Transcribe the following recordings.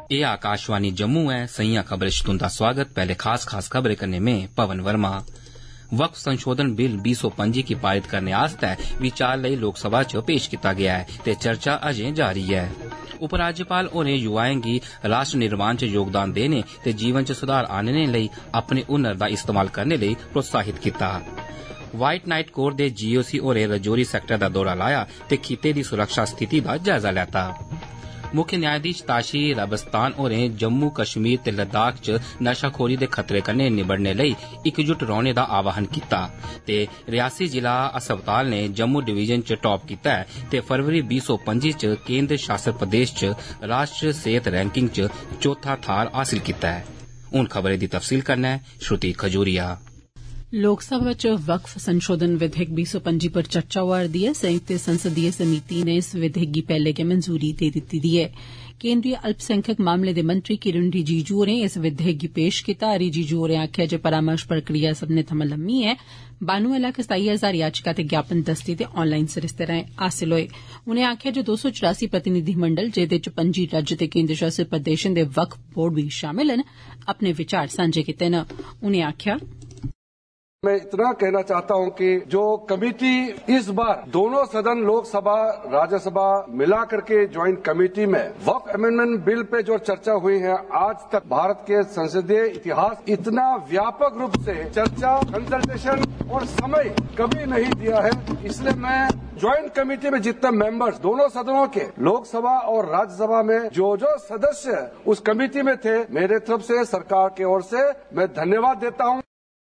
ये आकाशवाणी जम्मू है। सही खबर तुंदा स्वागत। पहले खास खबरें करने में पवन वर्मा। वक्फ संशोधन बिल 2025 की पारित करने आस्तै विचार लई लोकसभा च पेश किया गया है ते चर्चा अजें जारी है। उपराज्यपाल होरें युवाएं गी राष्ट्र निर्माण च योगदान देने ते जीवन च सुधार आनने लई अपने हुनर दा इस्तेमाल करने लई प्रोत्साहित किया। व्हाइट नाइट कोर दे GOC होरें रजौरी सैक्टर दा दौरा लाया ते खित्ते दी सुरक्षा स्थिति दा जायजा लैता। मुख्य न्यायाधीश ताशी रबस्तान होरें जम्मू कश्मीर ते लद्दाख च नशाखोरी दे खतरे कन्नै निबड़ने लई इकजुट रौहने दा आह्वान कीता ते रियासी जिला अस्पताल ने जम्मू डिवीजन च टॉप कीता है ते फरवरी 2025 च केंद्र शासित प्रदेश च राष्ट्रीय सेहत रैंकिंग च चौथा थार हासिल कीता है। हुण खबरें दी तफसील करना है श्रुति खजूरिया। लोकसभा च वक्फ संशोधन विधेयक 2025 पर चर्चा होआ रदी है। संयुक्त संसदीय समिति ने इस विधेयक गी पैहले गै मंजूरी दे दित्ती दी है। केंद्रीय अल्पसंख्यक मामले दे मंत्री किरण रिजिजू होरें इस विधेयक गी पेश कीता। रिजिजू होरें आखेआ जे परामर्श प्रक्रिया सब्बने थमां लम्मी है। 92,27,000 याचिका ते ज्ञापन दस्ती ते ऑनलाइन सरिस्ते राएं हासिल होए। उनें आखेआ जे 284 प्रतिनिधिमंडल जेदे च 25 राज्य ते केंद्र शासित प्रदेशें दे वक्फ बोर्ड भी शामिल न अपने विचार सांझे कीते न। उनें आखेआ मैं इतना कहना चाहता हूं कि जो कमेटी इस बार दोनों सदन लोकसभा राज्यसभा मिला करके ज्वाइंट कमेटी में वक्फ अमेंडमेंट बिल पे जो चर्चा हुई है, आज तक भारत के संसदीय इतिहास इतना व्यापक रूप से चर्चा, कंसल्टेशन और समय कभी नहीं दिया है। इसलिए मैं ज्वाइंट कमेटी में जितने मेंबर्स दोनों सदनों के लोकसभा और राज्यसभा में जो सदस्य उस कमेटी में थे, मेरे तरफ से सरकार की ओर से मैं धन्यवाद देता हूं।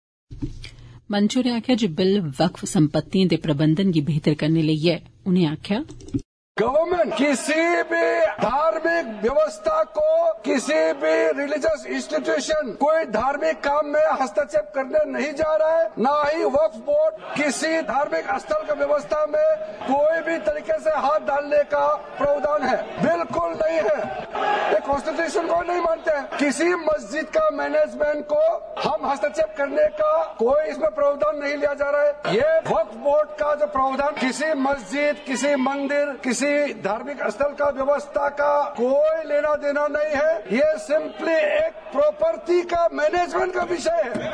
मंत्री होरें आखेआ जे बिल वक्फ संपत्तिएं दे प्रबंधन गी बेहतर करने लेई है। उनें आखेआ गवर्नमेंट किसी भी धार्मिक व्यवस्था को, किसी भी रिलीजियस इंस्टीट्यूशन कोई धार्मिक काम में हस्तक्षेप करने नहीं जा रहा है। न ही वक्फ बोर्ड किसी धार्मिक स्थल की व्यवस्था में कोई भी तरीके से हाथ डालने का प्रावधान है, बिल्कुल नहीं है। ये कॉन्स्टिट्यूशन को नहीं मानते हैं। किसी मस्जिद का मैनेजमेंट को हम हस्तक्षेप करने का कोई इसमें प्रावधान नहीं लिया जा रहा है। ये वक्फ बोर्ड का जो प्रावधान किसी मस्जिद, किसी मंदिर, किसी धार्मिक स्थल का व्यवस्था का कोई लेना देना नहीं है। ये सिंपली एक प्रॉपर्टी का मैनेजमेंट का विषय है।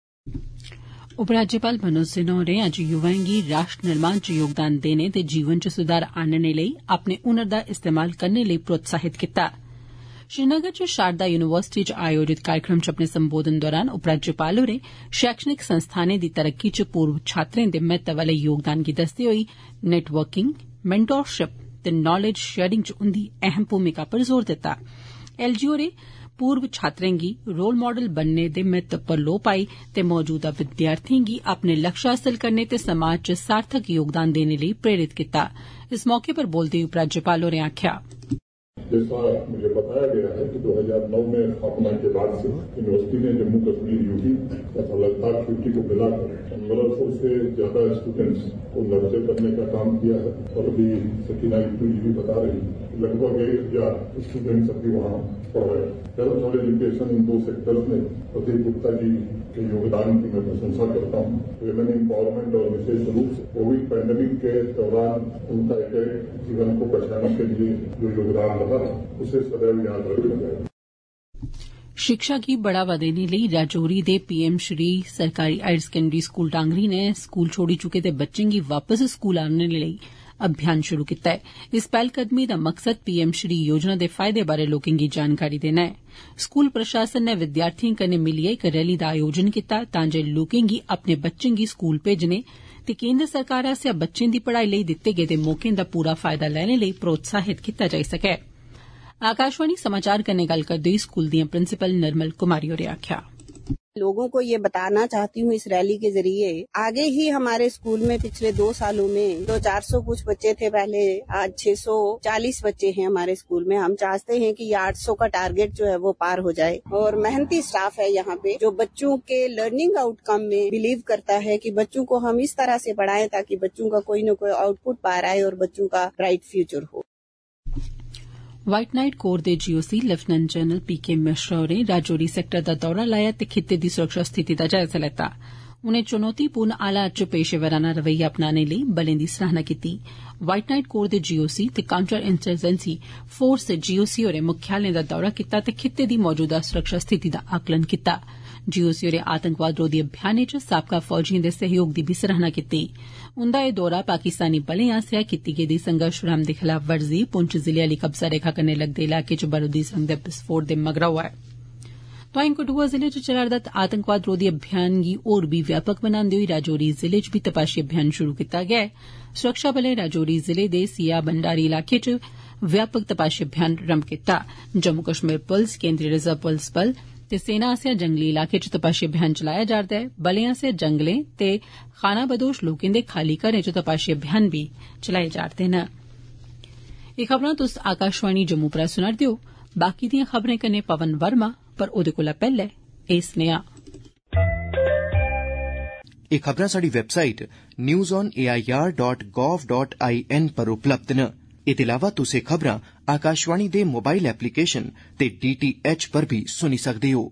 उपराज्यपाल मनोज सिन्हा होरें अज्ज युवाएं गी राष्ट्र निर्माण च योगदान देने ते जीवन च सुधार आनने लेई अपने हुनर दा इस्तेमाल करने लेई प्रोत्साहित कीता। श्रीनगर च शारदा यूनिवर्सिटी च आयोजित कार्यक्रम च अपने संबोधन दौरान उपराज्यपाल होरें शैक्षणिक संस्थानें दी तरक्की च पूर्व छात्रें दे महत्व आले योगदान गी दसदे होई नेटवर्किंग, मेंटोरशिप ते नॉलेज शेयरिंग च उंदी अहम भूमिका पर जोर दित्ता। LG होरें पूर्व छात्रें गी रोल मॉडल बनने दे महत्व पर लोऽ पाई ते मौजूदा विद्यार्थिएं गी अपने लक्ष्य हासिल करने ते समाज च सार्थक योगदान देने लेई प्रेरित कीता। इस मौके पर बोलदे होई उपराज्यपाल होरें आखेआ जैसा मुझे बताया गया है कि 2009 में स्थापना के बाद से यूनिवर्सिटी ने जम्मू कश्मीर यूटी तथा लद्दाख यूटी को मिलाकर 1500 से ज्यादा स्टूडेंट्स को नर्चर करने का काम किया है। और अभी सकीना यूटी जी भी बता रही लगभग 1000 स्टूडेंट्स अभी वहाँ पढ़ रहे हैं। हेल्थ और एजुकेशन इन दो सेक्टर्स में प्रदीप गुप्ता जी के योगदान की मैं प्रशंसा करता हूँ। वुमेन एम्पावरमेंट और विशेष रूप से कोविड पैंडेमिक के दौरान उनका एक जीवन को बचाने के लिए जो योगदान रहा उसे सदैव याद रखा जाएगा। शिक्षा गी बढ़ावा देने लेई राजौरी दे PM श्री सरकारी हायर सेकेंडरी स्कूल टांगरी ने स्कूल छोड़ी चुके दे बच्चें गी वापस स्कूल आनने लेई अभियान शुरू कीता है। इस पैहलकदमी दा मकसद PM श्री योजना दे फायदे बारै लोकें गी जानकारी देना है। स्कूल प्रशासन ने विद्यार्थिएं कन्नै मिलियै इक रैली दा आयोजन कीता तां जे लोकें गी अपने बच्चें गी स्कूल भेजने ते केंद्र सरकार आसेआ बच्चें दी पढ़ाई लेई दित्ते गेदे मौकें दा पूरा फायदा लैने लेई प्रोत्साहित कीता जाई सकै। आकाशवाणी समाचार कन्नै गल्ल करदे होई स्कूल दियां प्रिंसिपल निर्मल कुमारी होरें आखेआ लोगों को ये बताना चाहती हूँ इस रैली के जरिए। आगे ही हमारे स्कूल में पिछले 2 सालों में जो 400 कुछ बच्चे थे पहले, आज 640 बच्चे हैं हमारे स्कूल में। हम चाहते हैं कि ये 800 का टारगेट जो है वो पार हो जाए। और मेहनती स्टाफ है यहाँ पे जो बच्चों के लर्निंग आउटकम में बिलीव करता है कि बच्चों को हम इस तरह से पढ़ाएं ताकि बच्चों का कोई न कोई आउटपुट बाहर आए और बच्चों का ब्राइट फ्यूचर हो। व्हाइट नाइट कोर दे GOC lieutenant general PK Mishra होरें राजौरी सैक्टर दा दौरा लाया ते खित्ते दी सुरक्षा स्थिति दा जायजा लैता। उनें चुनौतीपूर्ण हालात च पेशेवराना रवैया अपनाने लेई बलें दी सराहना कीती। व्हाइट नाइट कोर दे जीओसी ते काउंटर इंसर्जेंसी फोर्स दे जीओसी होरें मुख्यालय दा दौरा कीता ते खित्ते दी मौजूदा सुरक्षा स्थिति दा आकलन कीता। जीओसी होरें आतंकवाद रोधी अभियान च साबका फौजिएं दे सहयोग दी बी सराहना कीती। उन्दा एह दौरा पाकिस्तानी बलें आस्सेआ कीती गेदी संघर्ष विराम दी खिलाफवर्जी पुंछ जिले आली कब्जा रेखा कन्नै लगदे इलाके च बारूदी संग दे विस्फोट दे मगरा होआ ऐ। तोआईं कठुआ जिले च चला'रदा आतंकवाद रोधी अभियान गी होर बी व्यापक बनांदे होई राजौरी जिले च बी तपाशी अभियान शुरू कीता गेआ ऐ। सुरक्षा बलें राजौरी जिले दे सिया बंडारी इलाके च व्यापक तपाशी अभियान रम्भ कीता। जम्मू कश्मीर पुलस, केन्द्रीय रिजर्व पुलस बल ते सेना आस्सेआ जंगली इलाके च तपाशी अभियान चलाया जा'रदा ऐ। बलें आस्सेआ जंगलें ते खाना बदोश लोकें दे खाली घरें च तपाशी अभियान बी चलाए जा'रदे न। एह खबरां तुस आकाशवाणी जम्मू परा सुना'रदे ओ। बाकी दियां खबरें कन्नै पवन वर्मा, पर ओदे कोला पैहले एह सनेहा। एह खबरां साडी वेबसाइट newsonair.gov.in पर उपलब्ध न। एह्दे अलावा तुस एह खबरां आकाशवाणी दे मोबाइल एप्लीकेशन ते DTH पर भी सुनी सकदे हो।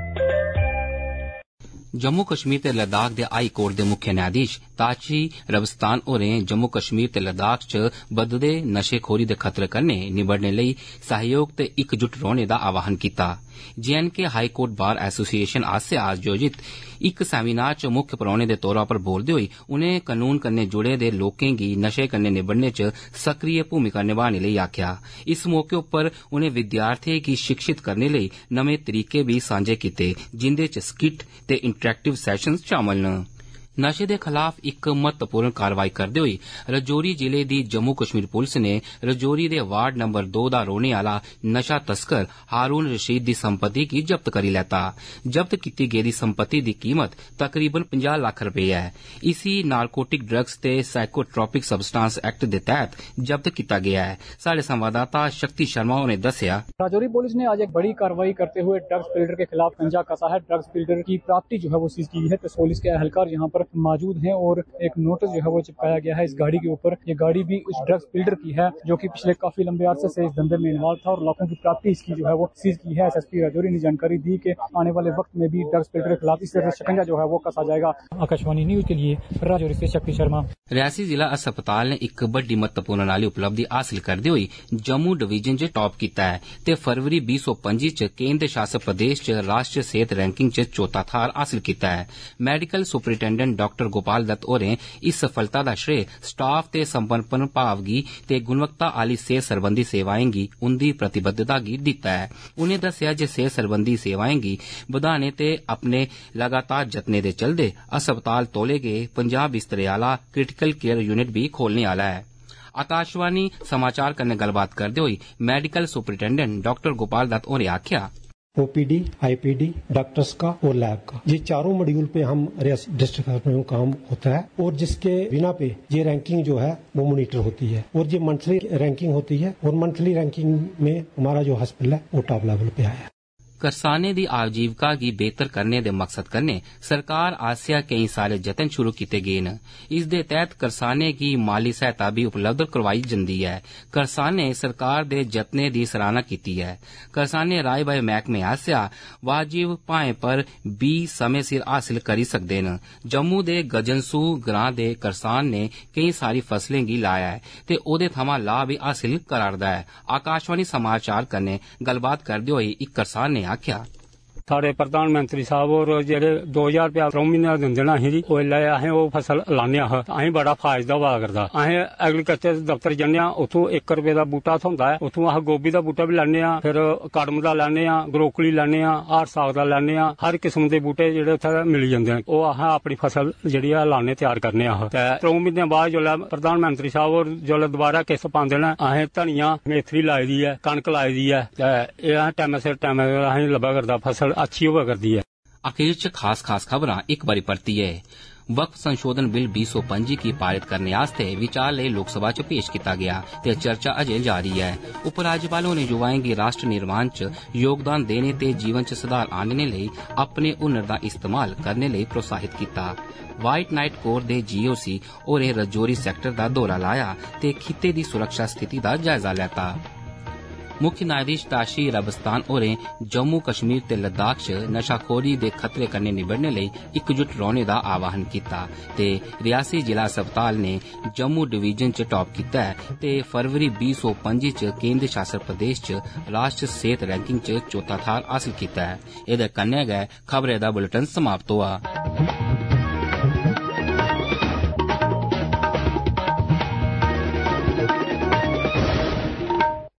जम्मू कश्मीर ते लद्दाख दे हाई कोर्ट दे मुक्ख न्यायाधीश ताची रबस्तान होरें जम्मू कश्मीर ते लद्दाख च बधदे नशेखोरी दे खतरे कन्नै निबड़ने लेई सहयोग ते इकजुट रौहने दा आह्वान कीता। JNK high court bar association आस्सेआ आयोजित इक सेमिनार च मुक्ख परौहने दे तौरा पर बोलदे होई उनें कनून कन्नै जुड़े दे लोकें गी नशे कन्नै निबड़ने च सक्रिय भूमिका निभाने लेई आखेआ। इस मौके उप्पर उनें विद्यार्थियें गी शिक्षित करने लेई नमें तरीके बी सांझे कीते, जिंदे च स्किट ते इंटरैक्टिव सैशंस शामल न। नशे दे खिलाफ इक महत्वपूर्ण कारवाई करदे होई रजौरी जिले दी जम्मू कश्मीर पुलिस ने रजौरी दे वार्ड नंबर 2 दा रौहने आला नशा तस्कर हारून रशीद दी संपत्ति गी जब्त करी लैता। जब्त कीती गेदी संपत्ति दी कीमत तकरीबन 50 लाख रपे ऐ। इसी नारकोटिक ड्रग्स ते साइकोट्रोपिक सबस्टांस एक्ट दे तहत जब्त किया गया है। साढ़े संवाददाता शक्ति शर्मा ने दसिया, राजौरी पुलिस ने आज एक बड़ी कार्रवाई करते हुए ड्रग्स पील्डर के खिलाफ पंजा कसा है। ड्रग्स पील्डर की प्रॉपर्टी जो है वो सीज की है। तो पुलिस के एहलकार यहाँ पर मौजूद हैं और एक नोटिस जो है वो चिपकाया गया है इस गाड़ी के ऊपर। ये गाड़ी भी उस ड्रग्स पील्डर की है जो कि पिछले काफी लंबे अरसे से इस धंधे में इन्वॉल्व था और लाखों की प्रॉपर्टी इसकी जो है वो सीज की है। SSP राजौरी ने जानकारी दी कि आने वाले वक्त में भी ड्रग्स पील्डर के खिलाफ इस तरह से शिकंजा जो है वो कसा जाएगा। आकाशवाणी न्यूज के लिए राजौरी से शक्ति शर्मा। रियासी जिला अस्पताल ने एक बड़ी महत्वपूर्ण नाली उपलब्धि हासिल करदे होई जम्मू डिवीजन च टॉप कीता है ते फरवरी 2025 च केंद्र शासित प्रदेश च राष्ट्रीय सेहत रैंकिंग च चौथा थार हासिल कीता है। Medical superintendent doctor Gopal Dutt होरें इस सफलता दा श्रेय स्टाफ ते समर्पण भाव गी ते गुणवत्ता आली सेहत सरबंधी सेवाएं गी उंदी प्रतिबद्धता गी दित्ता है। उनें दस्सेआ जे सेहत सरबंधी सेवाएं गी बधाने ते अपने लगातार जतनें दे चलदे अस्पताल तौले गै 50 बिस्तरे आला क्रिटिकल केयर यूनिट भी खोलने आला है। आकाशवाणी समाचार कन्नै गलबात करदे होई medical superintendent doctor Gopal Dutt होरें आखेआ, OPD, IPD, डॉक्टर्स का और लैब का, ये चारों मॉड्यूल पे हम डिस्ट्रिक्ट में काम होता है और जिसके बिना पे ये रैंकिंग जो है वो मॉनिटर होती है और ये मंथली रैंकिंग होती है और मंथली रैंकिंग में हमारा जो हॉस्पिटल है वो टॉप लेवल पे आया है। करसानें दी आजीविका गी बेहतर करने दे मकसद कन्नै सरकार आस्सेआ केई सारे जतन शुरू कीते गे न। इस दे तैहत करसानें गी माली सहायता भी उपलब्ध करवाई जंदी है। करसानें सरकार दे जतनें दी सराहना कीती है। करसानें राय बाय मैह्कमे आस्सेआ वाजिब भाएं पर बीऽ समें सिर हासिल करी सकदे न। जम्मू दे गजनसू ग्रां दे करसान ने केई सारी फसलें गी लाया है ते ओदे थमां लाभ भी हासिल करा'रदा है। आकाशवाणी समाचार कन्नै गलबात करदे होई इक करसान ने आख्या, साढ़े प्रधानमंत्री साहब और जेह्ड़े 2000 रुपया 3 म्हीने दिंदे न असें ओल्लै असें ओह् फसल लाने आं असें बड़ा फायदा होआ करदा। असें एग्रीकल्चर दफ्तर जन्ने आं, उत्थूं 1 रुपये दा बूटा थ्होंदा है। उत्थूं अस गोभी दा बूटा भी लैने आं, फिर कड़म दा लैने आं, ब्रोकली लैने आं, हार साग दा लैने आं। हर किस्म दे बूटे जेह्ड़े उत्थै मिली जंदे न। ओह् असें अपनी फसल जेह्ड़ी ऐ लाने तैयार करने आं ते 3 म्हीने बाद जोल्लै प्रधानमंत्री साहब होर जोल्लै दोबारा किस्त पांदे न असें धनिया मेथरी लाई दी ऐ, कनक लाई दी ऐ ते एह् असें टैमे सिर असें लब्भा करदा फसल अच्छी होआ करदी है। आखिर च खास खबरां एक बारी परतियै। वक्फ संशोधन बिल 2025 गी पारित करने आस्तै विचार लेई लोकसभा च पेश कीता गया ते चर्चा अजें जारी है। उपराज्यपाल होरें युवाएं गी राष्ट्र निर्माण च योगदान देने ते जीवन च सुधार आनने लेई अपने हुनर दा इस्तेमाल करने लेई प्रोत्साहित कीता। व्हाइट नाइट कोर दे GOC होरें रजौरी सैक्टर दा दौरा लाया ते खित्ते दी सुरक्षा स्थिति दा जायजा लैता। मुख्य न्यायाधीश ताशी रबस्तान होरें जम्मू कश्मीर ते लद्दाख च नशाखोरी दे खतरे कन्नै निबड़ने लेई इकजुट रौहने दा आह्वान कीता ते रियासी जिला अस्पताल ने जम्मू डिवीजन च टॉप कीता ऐ ते फरवरी 2025 च केंद्र शासित प्रदेश च राष्ट्र सेहत रैंकिंग च चौथा थाह्र हासिल कीता ऐ। एह्दे कन्नै गै खबरै दा बुलेटिन समाप्त होआ।